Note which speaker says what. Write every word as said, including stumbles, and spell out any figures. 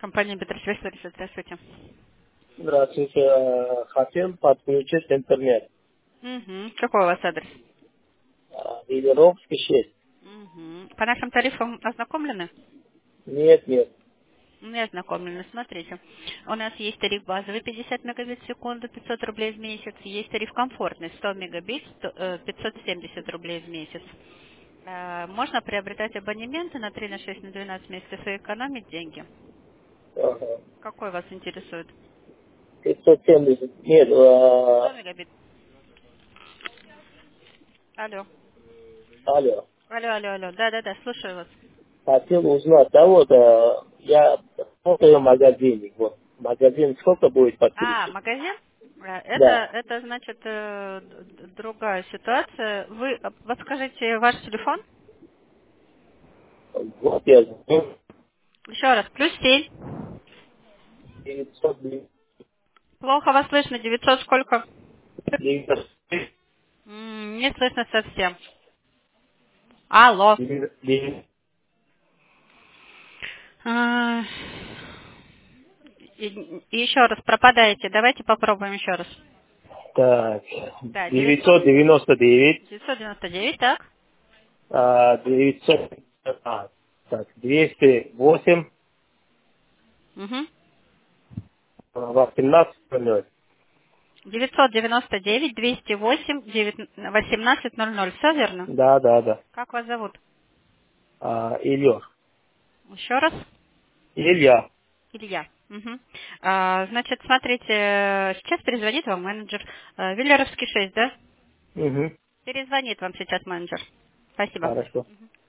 Speaker 1: Компания Бетросвязь, здравствуйте.
Speaker 2: Здравствуйте. Э, Хотел подключить интернет.
Speaker 1: Угу. Какой у вас адрес?
Speaker 2: А, Велеровский шесть.
Speaker 1: Угу. По нашим тарифам ознакомлены?
Speaker 2: Нет, нет.
Speaker 1: Не ознакомлены. Смотрите. У нас есть тариф базовый пятьдесят мегабит в секунду, пятьсот рублей в месяц. Есть тариф комфортный сто мегабит, сто, э, пятьсот семьдесят рублей в месяц. Э, Можно приобретать абонементы на три, на шесть, на двенадцать месяцев и экономить деньги.
Speaker 2: Ага.
Speaker 1: Какой вас интересует?
Speaker 2: пятьсот семьдесят. Нет.
Speaker 1: сто
Speaker 2: э,
Speaker 1: мегабит. Алло.
Speaker 2: Алло.
Speaker 1: Алло, алло, алло. Да-да-да, слушаю вас.
Speaker 2: Хотел узнать. Да вот, э, я работаю в магазине. Вот. Магазин сколько будет
Speaker 1: А,
Speaker 2: подключить?
Speaker 1: магазин? Э, Это,
Speaker 2: Да.
Speaker 1: это значит э, д- д- другая ситуация. Вы э, подскажите ваш телефон?
Speaker 2: Вот я звоню.
Speaker 1: Еще раз. Плюс семь.
Speaker 2: девятьсот
Speaker 1: Плохо вас слышно. Девятьсот сколько?
Speaker 2: девяносто
Speaker 1: М, Не слышно совсем. Алло.
Speaker 2: девять.
Speaker 1: А, И, и еще раз пропадаете. Давайте попробуем еще раз.
Speaker 2: Так.
Speaker 1: Да, девятьсот,
Speaker 2: девятьсот девяносто девять.
Speaker 1: девятьсот девяносто девять, так?
Speaker 2: а, девятьсот. А, так. двести восемь.
Speaker 1: Угу.
Speaker 2: восемнадцать ноль.
Speaker 1: девятьсот девяносто девять двести восемь восемнадцать ноль ноль. Все верно?
Speaker 2: Да, да, да.
Speaker 1: Как вас зовут?
Speaker 2: А, Илья.
Speaker 1: Еще раз.
Speaker 2: Илья.
Speaker 1: Илья. Мгм. А, значит, смотрите, э, сейчас перезвонит вам менеджер. Э, Виллеровский шесть, да?
Speaker 2: Угу.
Speaker 1: Перезвонит вам сейчас менеджер. Спасибо.
Speaker 2: Хорошо.